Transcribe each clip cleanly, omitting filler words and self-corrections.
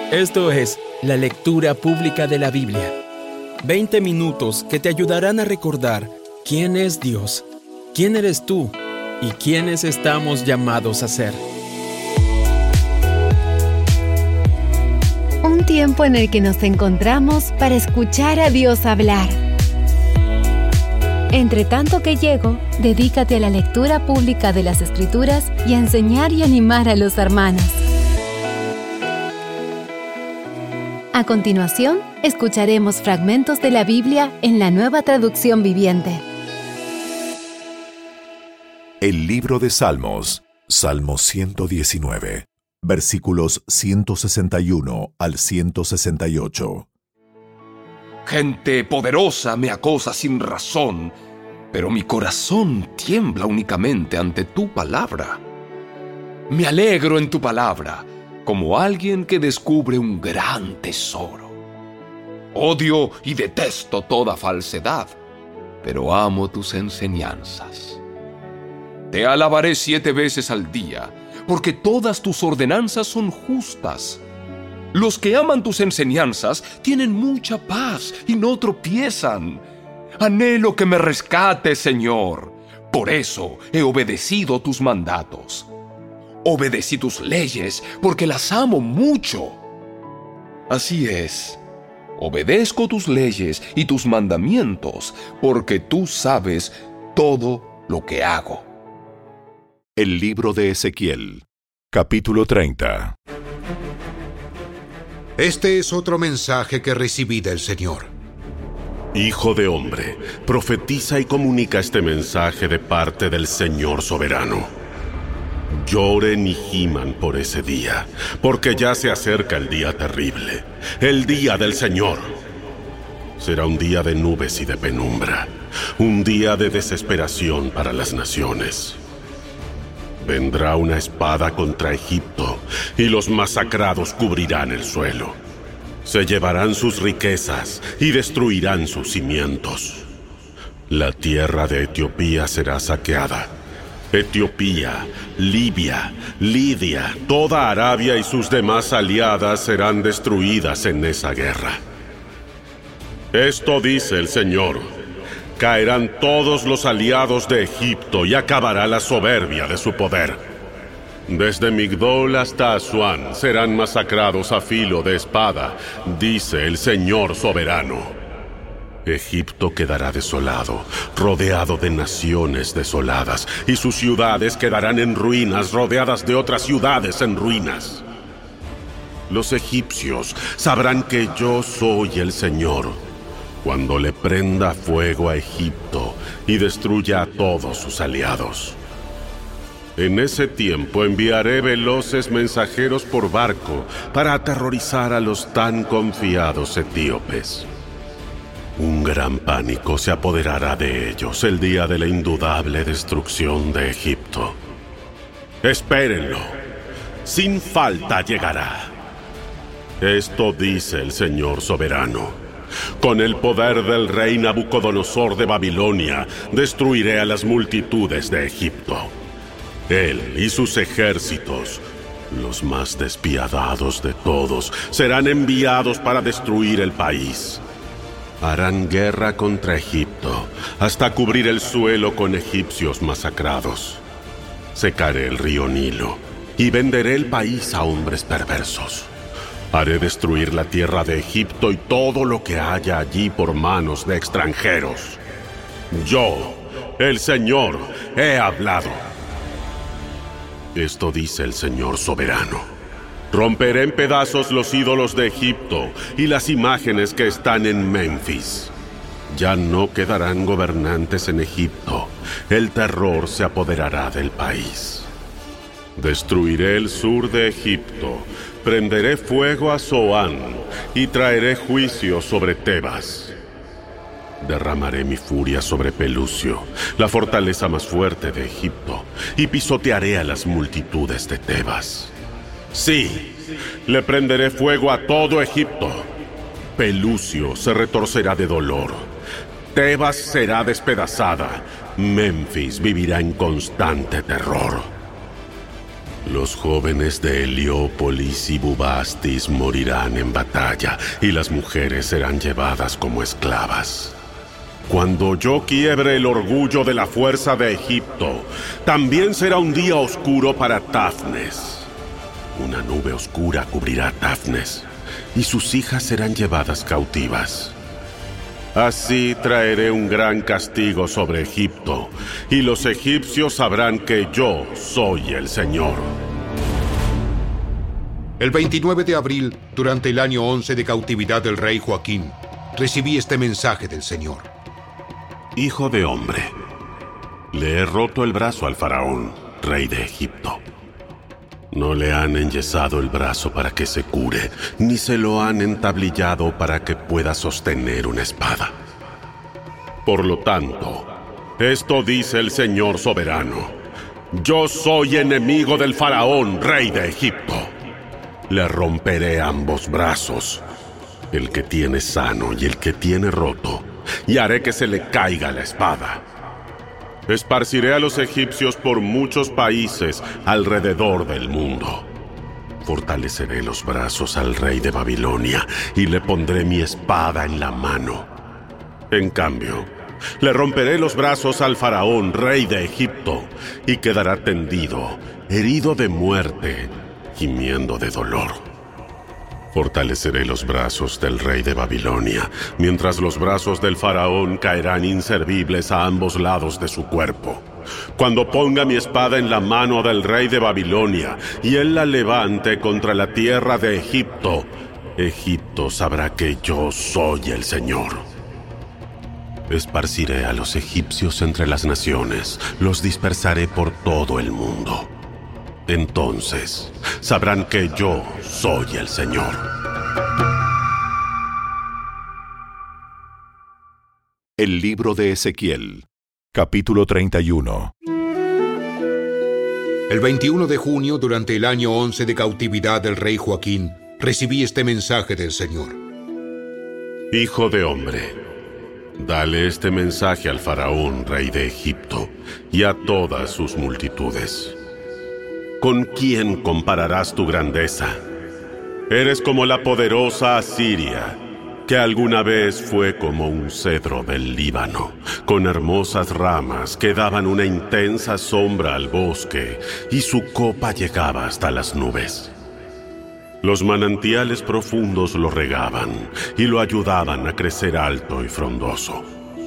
Esto es la lectura pública de la Biblia. 20 minutos que te ayudarán a recordar quién es Dios, quién eres tú y quiénes estamos llamados a ser. Un tiempo en el que nos encontramos para escuchar a Dios hablar. Entre tanto que llego, dedícate a la lectura pública de las Escrituras y a enseñar y animar a los hermanos. A continuación, escucharemos fragmentos de la Biblia en la Nueva Traducción Viviente. El libro de Salmos, Salmo 119, versículos 161 al 168. Gente poderosa me acosa sin razón, pero mi corazón tiembla únicamente ante tu palabra. Me alegro en tu palabra, como alguien que descubre un gran tesoro. Odio y detesto toda falsedad, pero amo tus enseñanzas. Te alabaré 7 veces al día, porque todas tus ordenanzas son justas. Los que aman tus enseñanzas tienen mucha paz y no tropiezan. Anhelo que me rescates, Señor. Por eso he obedecido tus mandatos. Obedecí tus leyes porque las amo mucho. Así es, obedezco tus leyes y tus mandamientos porque tú sabes todo lo que hago. El libro de Ezequiel, capítulo 30. Este es otro mensaje que recibí del Señor. Hijo de hombre, profetiza y comunica este mensaje de parte del Señor soberano. Lloren y giman por ese día, porque ya se acerca el día terrible, el día del Señor. Será un día de nubes y de penumbra, un día de desesperación para las naciones. Vendrá una espada contra Egipto, y los masacrados cubrirán el suelo. Se llevarán sus riquezas y destruirán sus cimientos. La tierra de Etiopía será saqueada. Etiopía, Libia, Lidia, toda Arabia y sus demás aliadas serán destruidas en esa guerra. Esto dice el Señor: caerán todos los aliados de Egipto y acabará la soberbia de su poder. Desde Migdol hasta Asuán serán masacrados a filo de espada, dice el Señor soberano. Egipto quedará desolado, rodeado de naciones desoladas, y sus ciudades quedarán en ruinas, rodeadas de otras ciudades en ruinas. Los egipcios sabrán que yo soy el Señor, cuando le prenda fuego a Egipto y destruya a todos sus aliados. En ese tiempo enviaré veloces mensajeros por barco para aterrorizar a los tan confiados etíopes. Un gran pánico se apoderará de ellos el día de la indudable destrucción de Egipto. Espérenlo, sin falta llegará. Esto dice el Señor soberano: con el poder del rey Nabucodonosor de Babilonia, destruiré a las multitudes de Egipto. Él y sus ejércitos, los más despiadados de todos, serán enviados para destruir el país. Harán guerra contra Egipto, hasta cubrir el suelo con egipcios masacrados. Secaré el río Nilo, y venderé el país a hombres perversos. Haré destruir la tierra de Egipto y todo lo que haya allí por manos de extranjeros. Yo, el Señor, he hablado. Esto dice el Señor soberano: romperé en pedazos los ídolos de Egipto y las imágenes que están en Memphis. Ya no quedarán gobernantes en Egipto. El terror se apoderará del país. Destruiré el sur de Egipto, prenderé fuego a Zoán y traeré juicio sobre Tebas. Derramaré mi furia sobre Pelusio, la fortaleza más fuerte de Egipto, y pisotearé a las multitudes de Tebas. Sí, le prenderé fuego a todo Egipto. Pelusio se retorcerá de dolor. Tebas será despedazada. Memphis vivirá en constante terror. Los jóvenes de Heliópolis y Bubastis morirán en batalla, y las mujeres serán llevadas como esclavas. Cuando yo quiebre el orgullo de la fuerza de Egipto, también será un día oscuro para Tafnes. Una nube oscura cubrirá a Tafnes, y sus hijas serán llevadas cautivas. Así traeré un gran castigo sobre Egipto, y los egipcios sabrán que yo soy el Señor. El 29 de abril, durante el año 11 de cautividad del rey Joaquín, recibí este mensaje del Señor. Hijo de hombre, le he roto el brazo al faraón, rey de Egipto. No le han enyesado el brazo para que se cure, ni se lo han entablillado para que pueda sostener una espada. Por lo tanto, esto dice el Señor soberano: yo soy enemigo del faraón, rey de Egipto. Le romperé ambos brazos, el que tiene sano y el que tiene roto, y haré que se le caiga la espada. Esparciré a los egipcios por muchos países alrededor del mundo. Fortaleceré los brazos al rey de Babilonia y le pondré mi espada en la mano. En cambio, le romperé los brazos al faraón, rey de Egipto, y quedará tendido, herido de muerte, gimiendo de dolor. Fortaleceré los brazos del rey de Babilonia, mientras los brazos del faraón caerán inservibles a ambos lados de su cuerpo. Cuando ponga mi espada en la mano del rey de Babilonia y él la levante contra la tierra de Egipto, Egipto sabrá que yo soy el Señor. Esparciré a los egipcios entre las naciones, los dispersaré por todo el mundo. Entonces sabrán que yo soy el Señor. El libro de Ezequiel, capítulo 31. El 21 de junio, durante el año 11 de cautividad del rey Joaquín, recibí este mensaje del Señor. Hijo de hombre, dale este mensaje al faraón, rey de Egipto, y a todas sus multitudes. ¿Con quién compararás tu grandeza? Eres como la poderosa Asiria, que alguna vez fue como un cedro del Líbano, con hermosas ramas que daban una intensa sombra al bosque, y su copa llegaba hasta las nubes. Los manantiales profundos lo regaban y lo ayudaban a crecer alto y frondoso.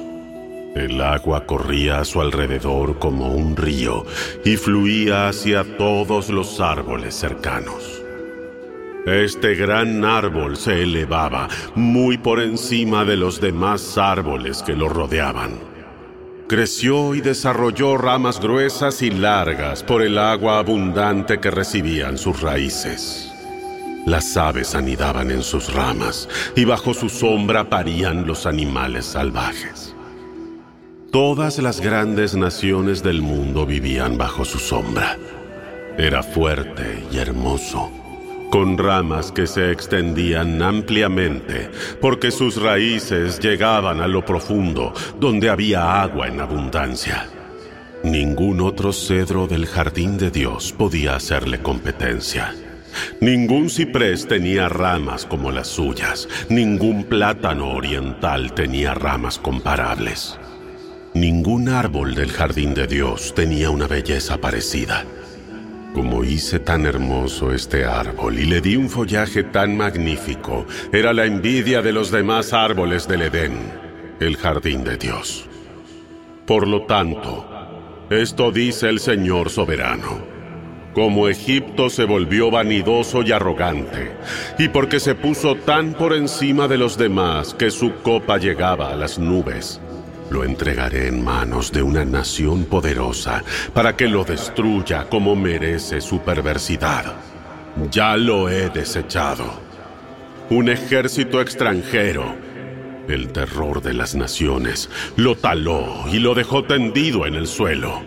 El agua corría a su alrededor como un río y fluía hacia todos los árboles cercanos. Este gran árbol se elevaba muy por encima de los demás árboles que lo rodeaban. Creció y desarrolló ramas gruesas y largas por el agua abundante que recibían sus raíces. Las aves anidaban en sus ramas y bajo su sombra parían los animales salvajes. Todas las grandes naciones del mundo vivían bajo su sombra. Era fuerte y hermoso, con ramas que se extendían ampliamente, porque sus raíces llegaban a lo profundo, donde había agua en abundancia. Ningún otro cedro del jardín de Dios podía hacerle competencia. Ningún ciprés tenía ramas como las suyas, ningún plátano oriental tenía ramas comparables. Ningún árbol del jardín de Dios tenía una belleza parecida. Como hice tan hermoso este árbol y le di un follaje tan magnífico, era la envidia de los demás árboles del Edén, el jardín de Dios. Por lo tanto, esto dice el Señor soberano: como Egipto se volvió vanidoso y arrogante, y porque se puso tan por encima de los demás que su copa llegaba a las nubes, lo entregaré en manos de una nación poderosa para que lo destruya como merece su perversidad. Ya lo he desechado. Un ejército extranjero, el terror de las naciones, lo taló y lo dejó tendido en el suelo.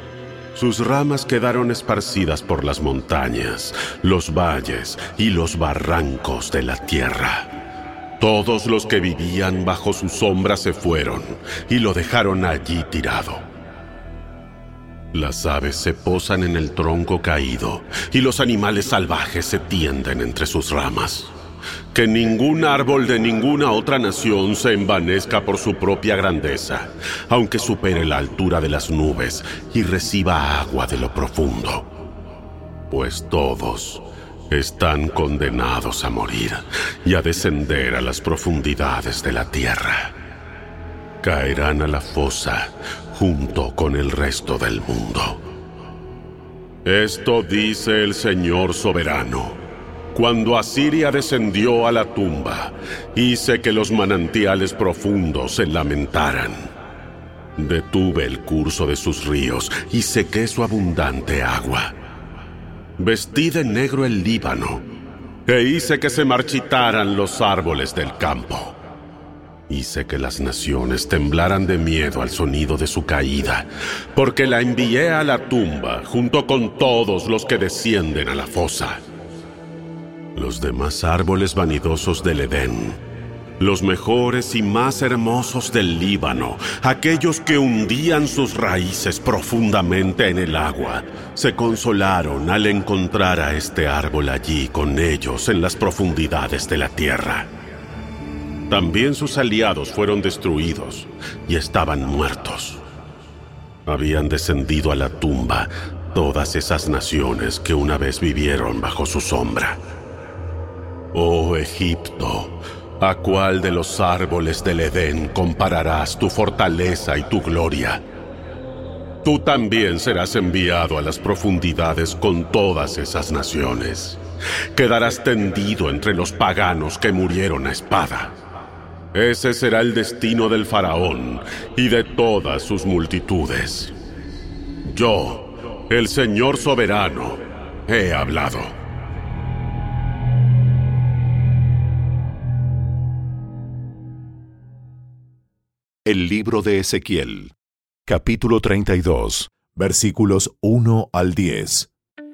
Sus ramas quedaron esparcidas por las montañas, los valles y los barrancos de la tierra. Todos los que vivían bajo su sombra se fueron y lo dejaron allí tirado. Las aves se posan en el tronco caído y los animales salvajes se tienden entre sus ramas. Que ningún árbol de ninguna otra nación se envanezca por su propia grandeza, aunque supere la altura de las nubes y reciba agua de lo profundo. Pues todos están condenados a morir y a descender a las profundidades de la tierra. Caerán a la fosa junto con el resto del mundo. Esto dice el Señor soberano. Cuando Asiria descendió a la tumba, hice que los manantiales profundos se lamentaran. Detuve el curso de sus ríos y sequé su abundante agua. Vestí de negro el Líbano e hice que se marchitaran los árboles del campo. Hice que las naciones temblaran de miedo al sonido de su caída, porque la envié a la tumba junto con todos los que descienden a la fosa. Los demás árboles vanidosos del Edén, los mejores y más hermosos del Líbano, aquellos que hundían sus raíces profundamente en el agua, se consolaron al encontrar a este árbol allí con ellos en las profundidades de la tierra. También sus aliados fueron destruidos y estaban muertos. Habían descendido a la tumba todas esas naciones que una vez vivieron bajo su sombra. Oh Egipto, ¿a cuál de los árboles del Edén compararás tu fortaleza y tu gloria? Tú también serás enviado a las profundidades con todas esas naciones. Quedarás tendido entre los paganos que murieron a espada. Ese será el destino del faraón y de todas sus multitudes. Yo, el Señor soberano, he hablado. El libro de Ezequiel, capítulo 32, versículos 1 al 10.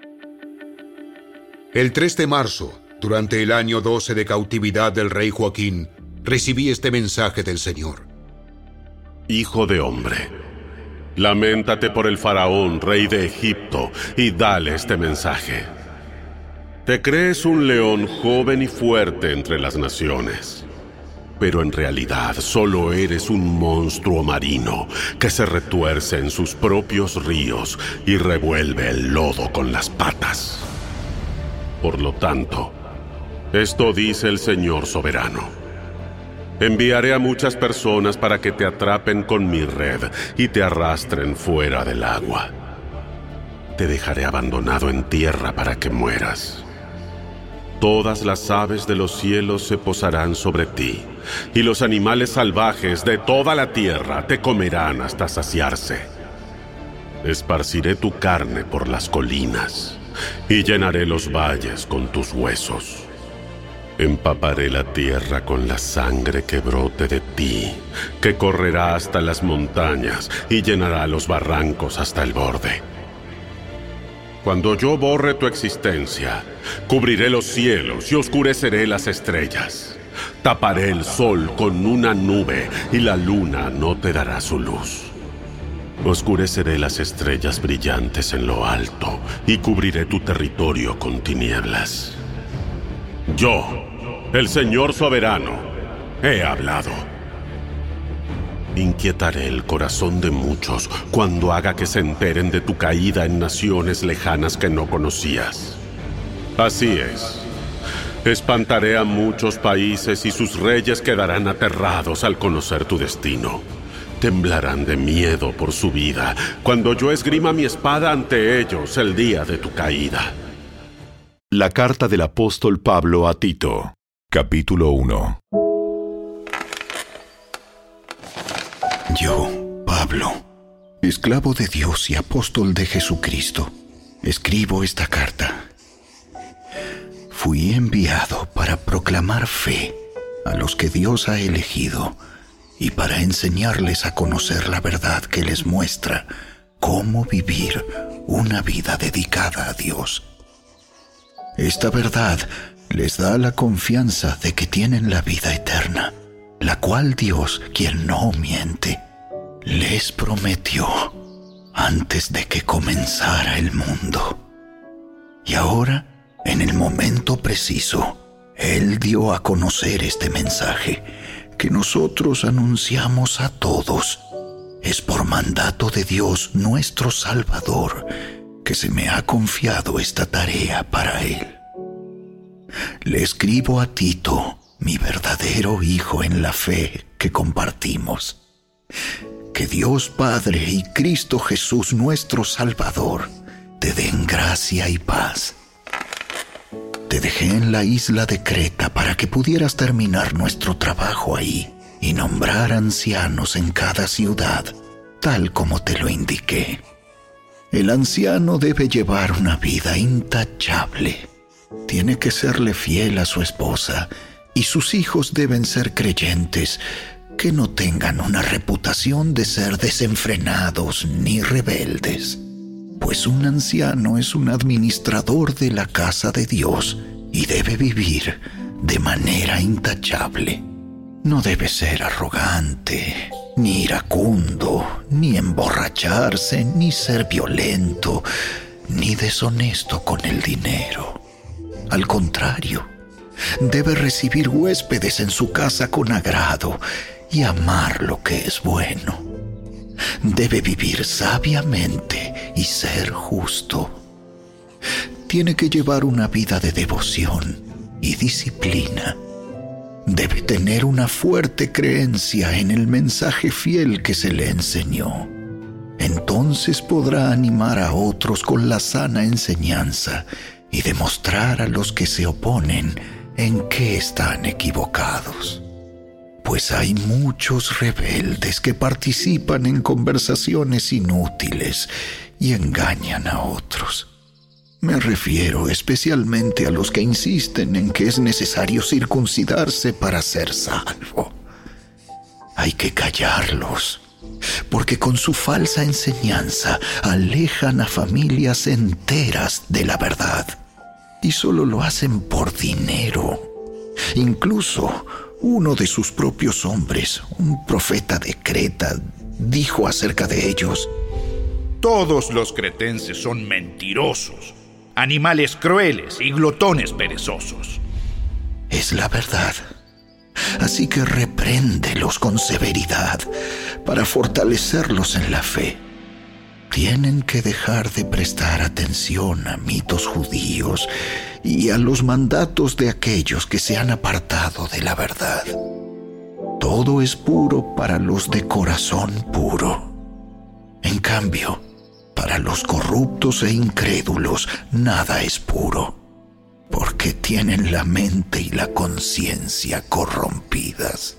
El 3 de marzo, durante el año 12 de cautividad del rey Joaquín, recibí este mensaje del Señor. Hijo de hombre, lamentate por el faraón, rey de Egipto, y dale este mensaje. Te crees un león joven y fuerte entre las naciones, pero en realidad solo eres un monstruo marino que se retuerce en sus propios ríos y revuelve el lodo con las patas. Por lo tanto, esto dice el Señor soberano. Enviaré a muchas personas para que te atrapen con mi red y te arrastren fuera del agua. Te dejaré abandonado en tierra para que mueras. Todas las aves de los cielos se posarán sobre ti, y los animales salvajes de toda la tierra te comerán hasta saciarse. Esparciré tu carne por las colinas, y llenaré los valles con tus huesos. Empaparé la tierra con la sangre que brote de ti, que correrá hasta las montañas y llenará los barrancos hasta el borde. Cuando yo borre tu existencia, cubriré los cielos y oscureceré las estrellas. Taparé el sol con una nube y la luna no te dará su luz. Oscureceré las estrellas brillantes en lo alto y cubriré tu territorio con tinieblas. Yo, el Señor soberano, he hablado. Inquietaré el corazón de muchos cuando haga que se enteren de tu caída en naciones lejanas que no conocías. Así es. Espantaré a muchos países y sus reyes quedarán aterrados al conocer tu destino. Temblarán de miedo por su vida cuando yo esgrima mi espada ante ellos el día de tu caída. La carta del apóstol Pablo a Tito, capítulo 1. Yo, Pablo, esclavo de Dios y apóstol de Jesucristo, escribo esta carta. Fui enviado para proclamar fe a los que Dios ha elegido y para enseñarles a conocer la verdad que les muestra cómo vivir una vida dedicada a Dios. Esta verdad les da la confianza de que tienen la vida eterna, la cual Dios, quien no miente, les prometió antes de que comenzara el mundo. Y ahora, en el momento preciso, Él dio a conocer este mensaje que nosotros anunciamos a todos. Es por mandato de Dios nuestro Salvador que se me ha confiado esta tarea para Él. Le escribo a Tito, mi verdadero hijo en la fe que compartimos. Que Dios Padre y Cristo Jesús nuestro Salvador te den gracia y paz. Te dejé en la isla de Creta para que pudieras terminar nuestro trabajo ahí y nombrar ancianos en cada ciudad, tal como te lo indiqué. El anciano debe llevar una vida intachable. Tiene que serle fiel a su esposa y sus hijos deben ser creyentes, que no tengan una reputación de ser desenfrenados ni rebeldes. Pues un anciano es un administrador de la casa de Dios y debe vivir de manera intachable. No debe ser arrogante, ni iracundo, ni emborracharse, ni ser violento, ni deshonesto con el dinero. Al contrario, debe recibir huéspedes en su casa con agrado y amar lo que es bueno. Debe vivir sabiamente y ser justo. Tiene que llevar una vida de devoción y disciplina. Debe tener una fuerte creencia en el mensaje fiel que se le enseñó. Entonces podrá animar a otros con la sana enseñanza y demostrar a los que se oponen en qué están equivocados. Pues hay muchos rebeldes que participan en conversaciones inútiles y engañan a otros. Me refiero especialmente a los que insisten en que es necesario circuncidarse para ser salvo. Hay que callarlos, porque con su falsa enseñanza alejan a familias enteras de la verdad y solo lo hacen por dinero. Incluso uno de sus propios hombres, un profeta de Creta, dijo acerca de ellos: todos los cretenses son mentirosos, animales crueles y glotones perezosos. Es la verdad. Así que repréndelos con severidad para fortalecerlos en la fe. Tienen que dejar de prestar atención a mitos judíos y a los mandatos de aquellos que se han apartado de la verdad. Todo es puro para los de corazón puro. En cambio, para los corruptos e incrédulos, nada es puro, porque tienen la mente y la conciencia corrompidas.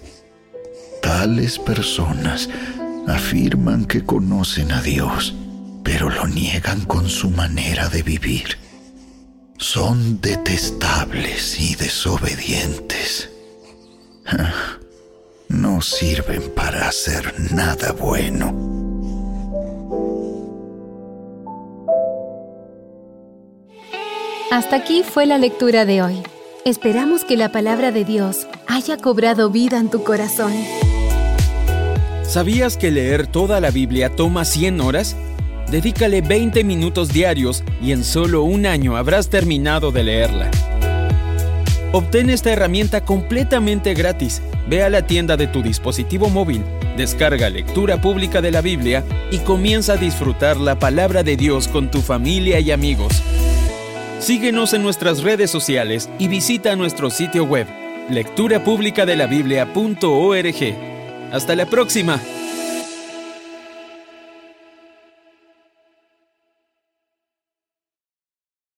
Tales personas afirman que conocen a Dios, pero lo niegan con su manera de vivir. Son detestables y desobedientes. No sirven para hacer nada bueno. Hasta aquí fue la lectura de hoy. Esperamos que la palabra de Dios haya cobrado vida en tu corazón. ¿Sabías que leer toda la Biblia toma 100 horas? Dedícale 20 minutos diarios y en solo un año habrás terminado de leerla. Obtén esta herramienta completamente gratis. Ve a la tienda de tu dispositivo móvil, descarga Lectura Pública de la Biblia y comienza a disfrutar la palabra de Dios con tu familia y amigos. Síguenos en nuestras redes sociales y visita nuestro sitio web, lecturapublicadelabiblia.org. ¡Hasta la próxima!